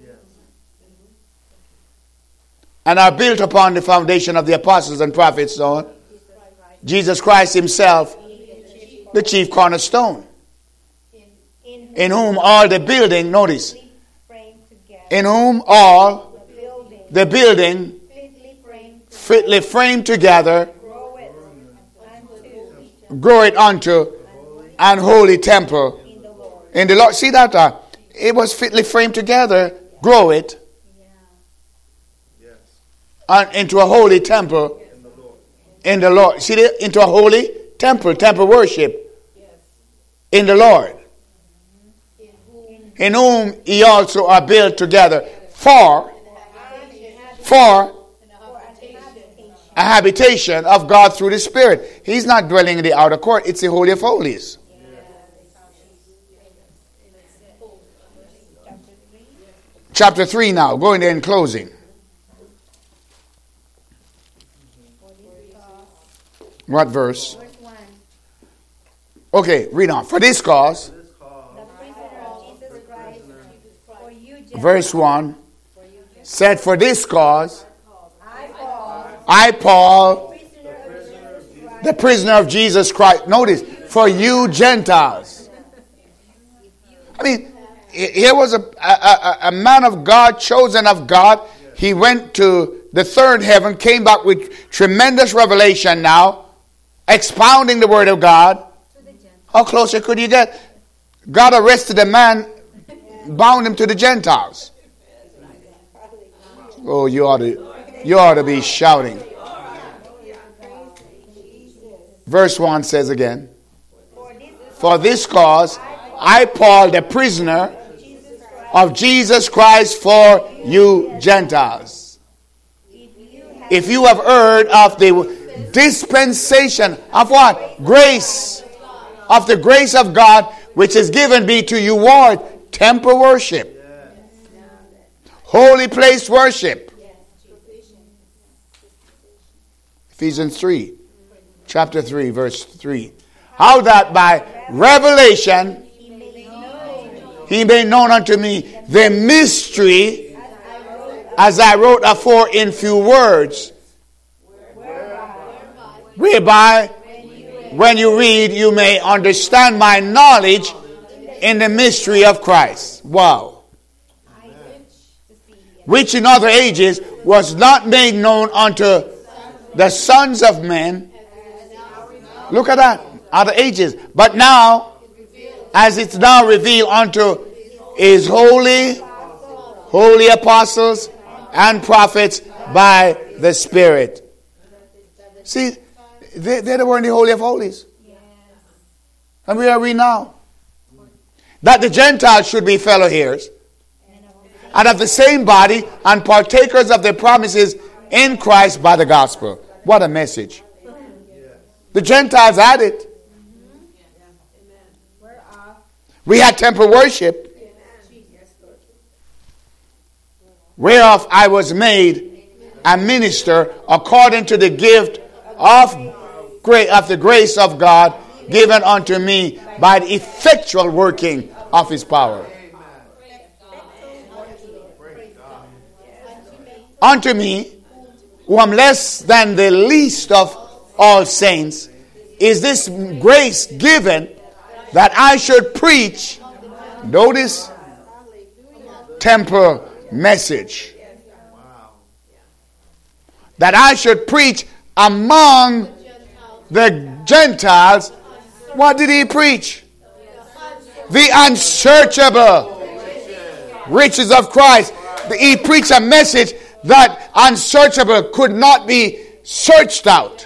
And are built upon the foundation of the apostles and prophets, so Jesus Christ himself, the chief cornerstone, in whom all the building, notice, in whom all the building fitly framed together grow it unto an holy temple in the Lord. See that? Uh, it was fitly framed together, grow it and into a holy temple in the Lord. See that? Into a holy temple, temple worship in the Lord. In whom ye also are built together for, for a habitation of God through the Spirit. He's not dwelling in the outer court. It's the Holy of Holies. Chapter three now, going there in closing. What verse? Verse one. Okay, read on. For this cause, This cause, The prisoner of Jesus Christ, for you, Gentiles, verse one, said, for this cause, I, Paul, I, Paul, prisoner of Jesus Christ, the prisoner of Jesus Christ. Notice, for you Gentiles. I mean, here was a, a, a man of God, chosen of God. He went to the third heaven, came back with tremendous revelation now, expounding the word of God. How closer could you get? God arrested a man, bound him to the Gentiles. Oh, you ought to, you ought to be shouting. Verse one says again, for this cause, I, Paul, the prisoner of Jesus Christ, for you Gentiles. If you have heard of the dispensation of what? Grace. Of the grace of God, which is given be to you what? Temple worship. Holy place worship. Ephesians three. Chapter three, verse three. How that by revelation he made known unto me the mystery, as I wrote afore in few words, whereby when you read you may understand my knowledge in the mystery of Christ. Wow. Which in other ages was not made known unto the sons of men. Look at that. Other ages. But now, as it's now revealed unto his holy, holy apostles and prophets by the Spirit. See, they, they were in the Holy of Holies. And where are we now? That the Gentiles should be fellow heirs and of the same body and partakers of the promises in Christ by the gospel. What a message. The Gentiles had it. We had temple worship, whereof I was made a minister according to the gift of, gra- of the grace of God given unto me by the effectual working of his power. Unto me, who am less than the least of all saints, is this grace given that I should preach, notice, temple message. That I should preach among the Gentiles. What did he preach? The unsearchable riches of Christ. He preached a message that unsearchable could not be searched out.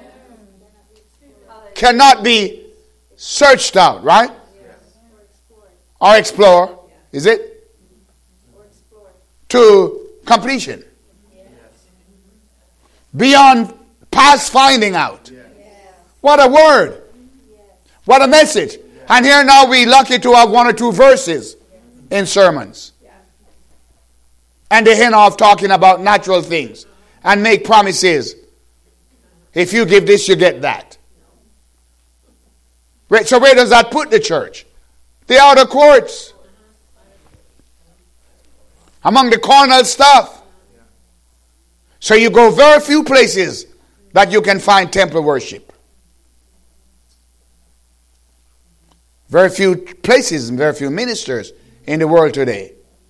Cannot be searched out, right? Or explore. Is it? To completion. Beyond past finding out. What a word. What a message. And here now we lucky to have one or two verses in sermons. And they hint off talking about natural things. And make promises. If you give this, you get that. Right, so where does that put the church? The outer courts. Among the carnal stuff. So you go very few places that you can find temple worship. Very few places and very few ministers in the world today.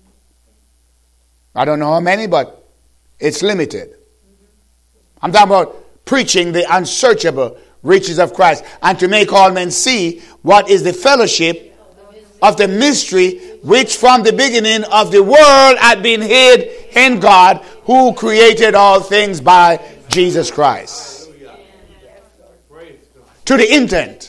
I don't know how many, but it's limited. I'm talking about preaching the unsearchable riches of Christ, and to make all men see what is the fellowship of the mystery which from the beginning of the world had been hid in God, who created all things by Jesus Christ. To the intent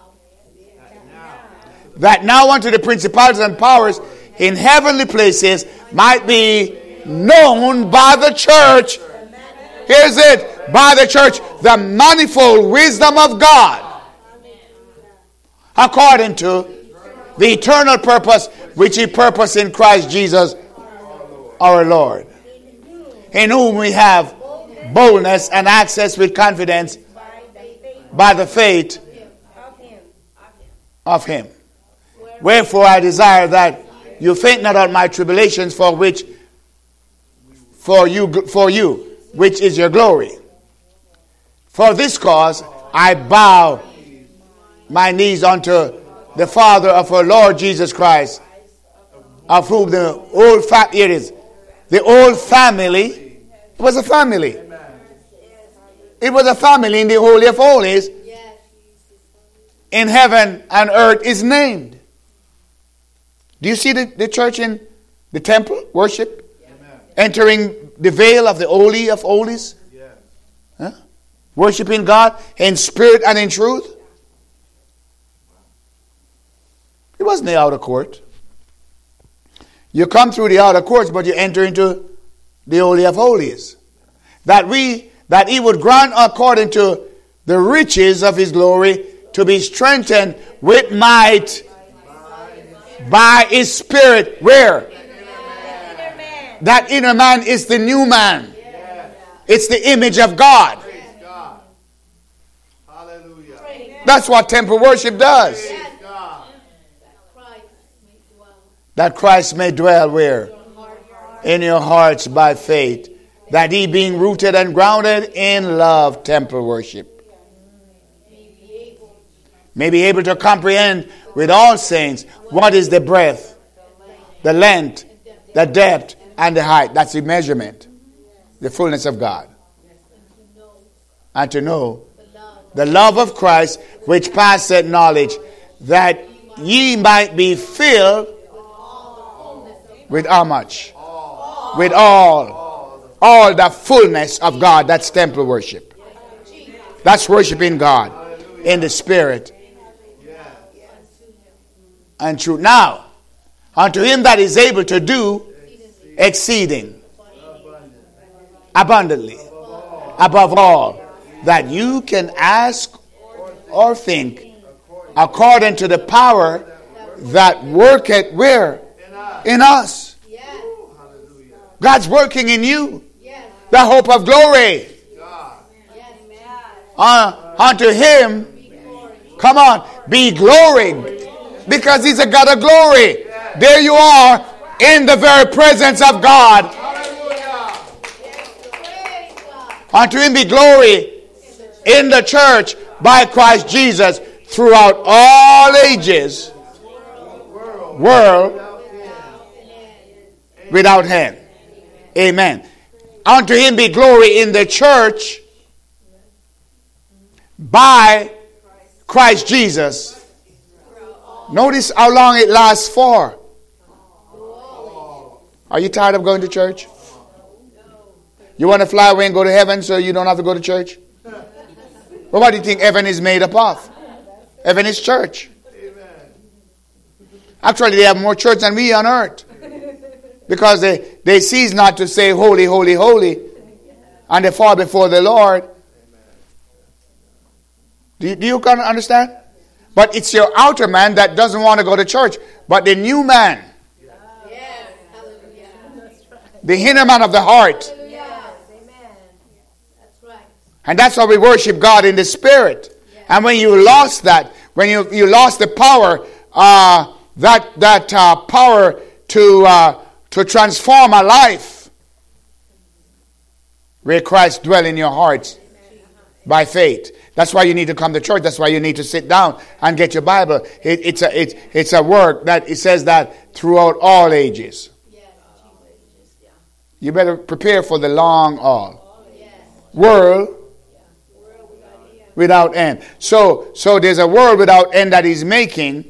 that now unto the principalities and powers in heavenly places might be known by the church. Here's it. by the church the manifold wisdom of God, according to the eternal purpose which he purposed in Christ Jesus our Lord, in whom we have boldness and access with confidence by the faith of him. Wherefore I desire that you faint not on my tribulations, for which for you for you which is your glory. For this cause I bow my knees unto the Father of our Lord Jesus Christ, of whom the whole fa- here it is, the whole family was a family. It was a family in the Holy of Holies. In heaven and earth is named. Do you see the, the church in the temple worship? Amen. Entering the veil of the Holy of Holies? Yes. Huh? Worshiping God in spirit and in truth? It wasn't the outer court. You come through the outer courts, but you enter into the Holy of Holies. That we, that he would grant according to the riches of his glory to be strengthened with might by his spirit. Where? That inner man is the new man. It's the image of God. That's what temple worship does. That Christ may dwell where? In your hearts by faith. That he being rooted and grounded in love, temple worship, may be able to comprehend with all saints what is the breadth, the length, the depth, and the height. That's the measurement, the fullness of God. And to know the love of Christ, which passeth knowledge, that ye might be filled with how much? With all. All the fullness of God. That's temple worship. That's worshiping God in the spirit and truth. Now, unto him that is able to do exceeding abundantly above all that you can ask or think, according to the power that worketh where? In us. God's working in you. The hope of glory. Uh, unto him, come on, be glory. Because he's a God of glory. There you are in the very presence of God. Unto him be glory in the church by Christ Jesus throughout all ages, world without end. Amen. Unto him be glory in the church by Christ Jesus. Notice how long it lasts for. Are you tired of going to church? You want to fly away and go to heaven so you don't have to go to church? Well, what do you think heaven is made up of? Heaven is church. Actually, they have more church than we on earth. Because they, they cease not to say, holy, holy, holy. And they fall before the Lord. Do you, do you understand? But it's your outer man that doesn't want to go to church. But the new man. Yes. The inner man of the heart. Yes. That's right. And that's how we worship God in the spirit. Yes. And when you lost that, when you, you lost the power, uh, that, that uh, power to, uh, to transform a life, where Christ dwell in your hearts by faith. That's why you need to come to church. That's why you need to sit down and get your Bible. It, it's a it, it's a work that it says that throughout all ages. You better prepare for the long haul. World without end. So so there's a world without end that he's making.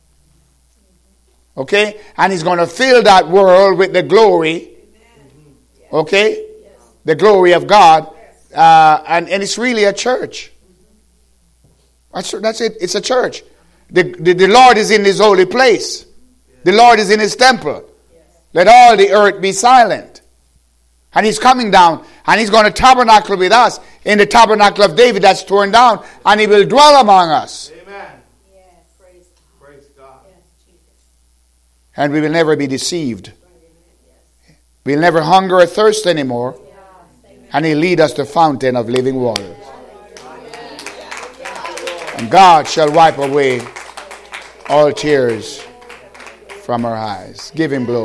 Okay? And he's going to fill that world with the glory. Okay? The glory of God. Uh, and, and it's really a church. That's, that's it. It's a church. The, the, the Lord is in his holy place. The Lord is in his temple. Let all the earth be silent. And he's coming down, and he's going to tabernacle with us in the tabernacle of David that's torn down, and he will dwell among us. Amen. Yes, praise God. Praise God. Yes, Jesus. And we will never be deceived. Yes. We'll never hunger or thirst anymore. Yes. Amen. And he'll lead us to the fountain of living waters. And God shall wipe away all tears from our eyes. Give him glory.